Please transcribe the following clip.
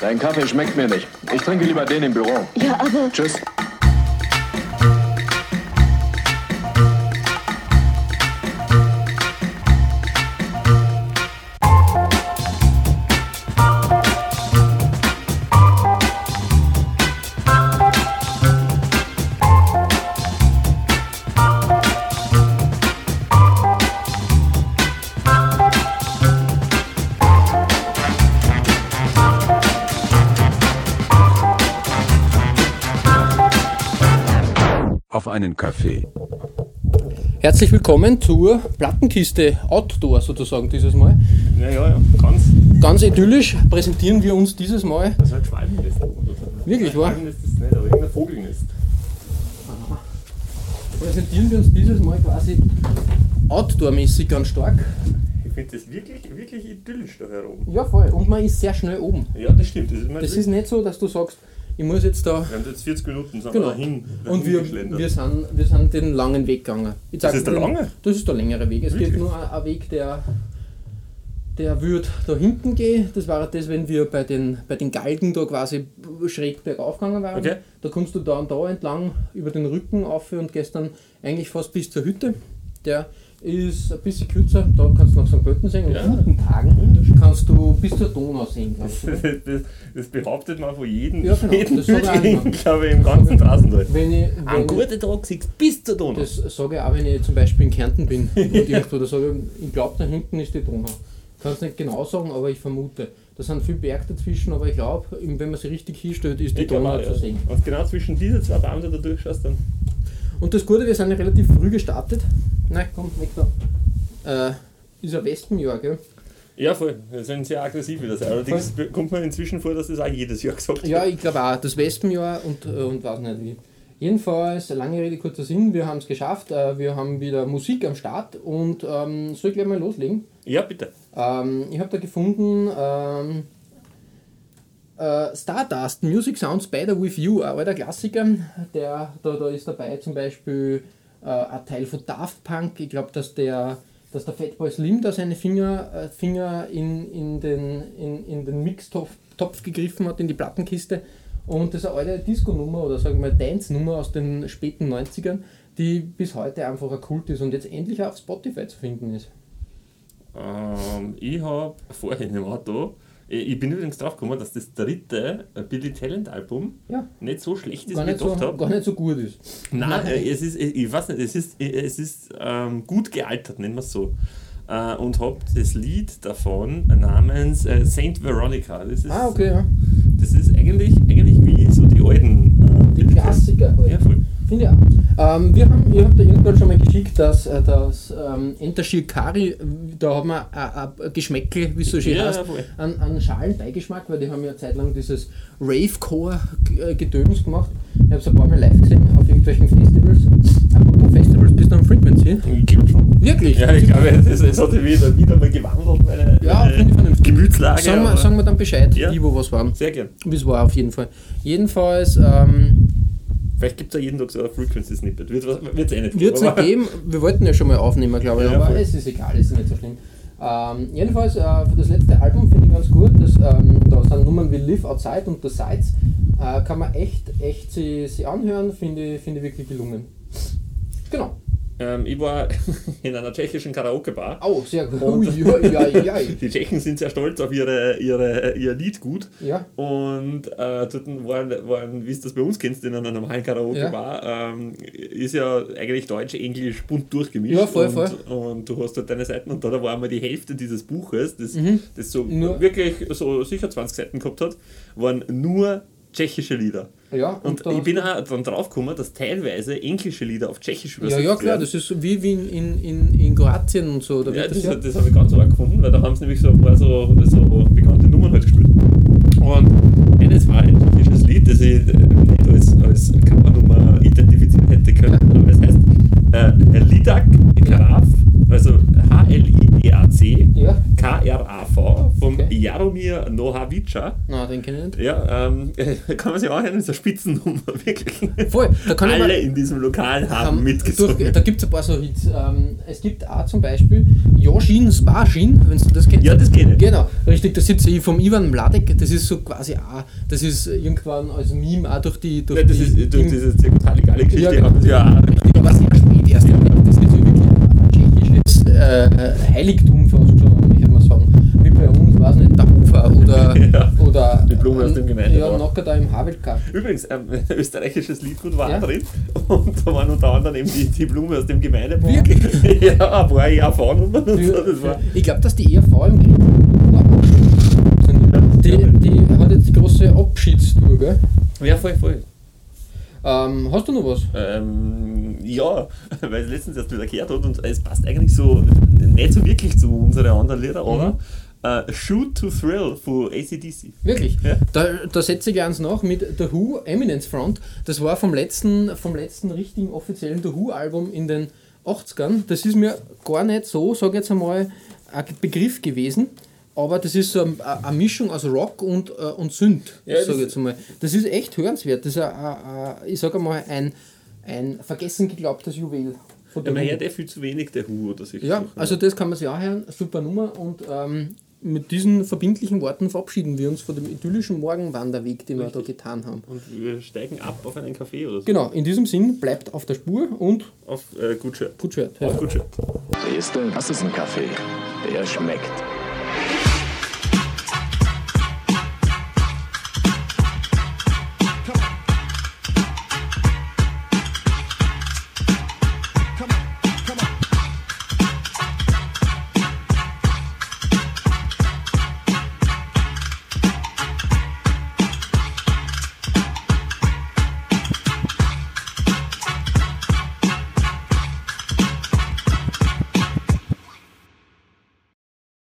Dein Kaffee schmeckt mir nicht. Ich trinke lieber den im Büro. Ja, aber... Tschüss. Auf einen Kaffee. Herzlich willkommen zur Plattenkiste Outdoor sozusagen dieses Mal. Ja, Ganz idyllisch präsentieren wir uns dieses Mal. Das ist halt Schwalbennest. Wirklich, wahr? Schwalbennest ist es nicht, aber irgendein Vogelnest. Präsentieren wir uns dieses Mal quasi outdoormäßig ganz stark. Ich finde das wirklich idyllisch da herum. Ja, voll. Und man ist sehr schnell oben. Ja, das stimmt. Das ist nicht so, dass du sagst, ich muss jetzt da... Wir haben jetzt 40 Minuten, sind Genau. wir dahin Und wir sind den langen Weg gegangen. Das ist der lange? Das ist der längere Weg. Es Wirklich? geht nur ein Weg, der würde da hinten gehen. Das war das, wenn wir bei den Galgen da quasi schräg bergauf gegangen waren. Okay. Da kommst du da und da entlang über den Rücken auf und gehst dann eigentlich fast bis zur Hütte. Der ist ein bisschen kürzer, da kannst du nach St. Pölten sehen und Ja. guten Tagen kannst du bis zur Donau sehen. Das behauptet man von jedem, Ja, genau. jeden Das sag ich auch immer. glaube ich, im ganzen Straßenteil. Wenn guten Tag siehst du bis zur Donau. Das sage ich auch, wenn ich zum Beispiel in Kärnten bin und irgendwo, da sage ich glaube, da hinten ist die Donau. Ich kann es nicht genau sagen, aber ich vermute. Da sind viele Berge dazwischen, aber ich glaube, wenn man sich richtig hinstellt, ist die Ich glaube Donau auch, zu ja. sehen. Und genau zwischen diese zwei Bäume, da durchschaust dann. Und das Gute, wir sind ja relativ früh gestartet. Nein, komm, weg da. Ist ein Wespenjahr, gell? Ja, voll. Wir sind sehr aggressiv wieder. Allerdings kommt mir inzwischen vor, dass das auch jedes Jahr gesagt Ja, wird. ich glaube auch, das Wespenjahr und weiß nicht wie. Jedenfalls, lange Rede, kurzer Sinn, wir haben es geschafft. Wir haben wieder Musik am Start und soll ich gleich mal loslegen? Ja, bitte. Ich habe da gefunden Stardust, Music Sounds Better With You, ein alter Klassiker. Da ist dabei zum Beispiel ein Teil von Daft Punk. Ich glaube, dass der Fatboy Slim da seine Finger in den Mixtopf gegriffen hat, in die Plattenkiste. Und das ist eine alte Disco-Nummer oder sagen wir Dance-Nummer aus den späten 90ern, die bis heute einfach ein Kult ist und jetzt endlich auf Spotify zu finden ist. Ich habe vorhin im Auto, ich bin übrigens drauf gekommen, dass das dritte Billy Talent Album Ja. nicht so schlecht ist, Gar wie ich nicht, gedacht habe. gar nicht so gut ist. Nein, es ist, ich weiß nicht, es ist gut gealtert, nennen wir es so. Und habe das Lied davon namens Saint Veronica. Das ist, Okay, ja. Das ist eigentlich wie so die alten Die Klassiker halt. Ja, voll. Finde ich auch. Ich habe da irgendwann schon mal geschickt, dass das Enter Shikari, da haben wir ein Geschmäckel, wie es so schön Ja, heißt, voll. an Schalenbeigeschmack, weil die haben ja zeitlang dieses Rave-Core-Gedöns gemacht. Ich habe es ein paar Mal live gesehen auf irgendwelchen Festivals. Apropos Festivals, bist du am Frequency? Ich glaube schon. Wirklich? Ja, ich glaube, es hat sich wieder mal gewandelt, meine finde ich vernünftig. Gemütslage. Sagen wir dann Bescheid, Ja. wo was waren. Sehr gern. Wie es war auf jeden Fall. Jedenfalls Vielleicht gibt es ja jeden Tag so ein Frequency-Snippet. Wird es eh nicht wird es nicht geben. Wir wollten ja schon mal aufnehmen, glaube ich, Ja, aber voll. es ist egal, es ist nicht so schlimm. Jedenfalls, für das letzte Album finde ich ganz gut, da sind Nummern wie Live Outside und The Sides, kann man echt sie anhören, finde ich wirklich gelungen. Genau. Ich war in einer tschechischen Karaoke-Bar. Oh, sehr gut. Und- Ja. Die Tschechen sind sehr stolz auf ihr Liedgut. Ja. Und dort waren, wie du das bei uns kennst, in einer normalen Karaoke-Bar, ist ja eigentlich Deutsch, Englisch bunt durchgemischt. Ja, voll. Und du hast dort deine Seiten und da war einmal die Hälfte dieses Buches, das so Nur- wirklich so sicher 20 Seiten gehabt hat, waren nur tschechische Lieder. Ja, Und da ich hast bin du- auch dann drauf gekommen, dass teilweise englische Lieder auf Tschechisch ja, übersetzt klar, werden. das ist so wie in Kroatien und so. Da Ja, wird das habe ich ganz arg gefunden, weil da haben sie nämlich so ein paar so bekannte Nummern halt gespielt. Und eines war ein tschechisches Lied, das ich nicht als Cover-Nummer identifizieren hätte können, aber es heißt Lidak Graf, also HLIDAC Ja. KRAV vom Okay. Jaromír Jaromir Nohavica. Na, den kenne ich nicht. Ja, kann man sich auch hören, ist eine Spitzennummer, wirklich. Voll, da kann Alle ich in diesem Lokal haben mitgesungen. Da gibt es ein paar so Hits. Es gibt auch zum Beispiel Joshin Svashin, wenn du das kennst. Ja, das kenne ich. Genau, richtig, das sitze ich vom Ivan Mladek, das ist so quasi auch, das ist irgendwann als Meme auch durch die... Ja, das ist durch diese legale Geschichte. Ja, genau. Ja, Richtig, aber sehr spät erst. Das ist so wirklich ein tschechisches Heiligtum fast schon, ich würde mal sagen. Wie bei uns, weiß nicht, der Hofer oder... Ja, oder die Blume aus dem Gemeinde. Ja, Nocker da im Havelka. Übrigens, ein österreichisches Liedgut war Ja? auch drin und da waren unter anderem eben die Blume aus dem Gemeindebaum. Wirklich? Ja, ein paar ERV-Nummern und so. Das war Ich glaube, dass die ERV im Krieg die hat jetzt die große Abschiedstour, gell? ja, voll. Hast du noch was? Ja, weil es letztens erst wieder gehört hat und es passt eigentlich so nicht so wirklich zu unseren anderen Liedern, aber Shoot to Thrill von AC/DC. Wirklich? Ja. Da setze ich eins nach mit The Who, Eminence Front. Das war vom letzten richtigen offiziellen The Who-Album in den 80ern. Das ist mir gar nicht so, sage ich jetzt einmal, ein Begriff gewesen. Aber das ist so eine Mischung aus Rock und Synth, Ja, sage ich jetzt einmal. Das ist echt hörenswert. Das ist ich sage einmal, ein vergessen geglaubtes Juwel. Von Ja, The man Who. hört viel zu wenig der Who oder so. Ja, also das kann man sich auch hören. Super Nummer. Und mit diesen verbindlichen Worten verabschieden wir uns von dem idyllischen Morgenwanderweg, den wir da getan haben. Und wir steigen ab auf einen Café oder so. Genau, in diesem Sinn, bleibt auf der Spur und Auf Good Shirt. gut Shirt. Auf Good Shirt. Siehst du, das ist ein Kaffee. Der schmeckt.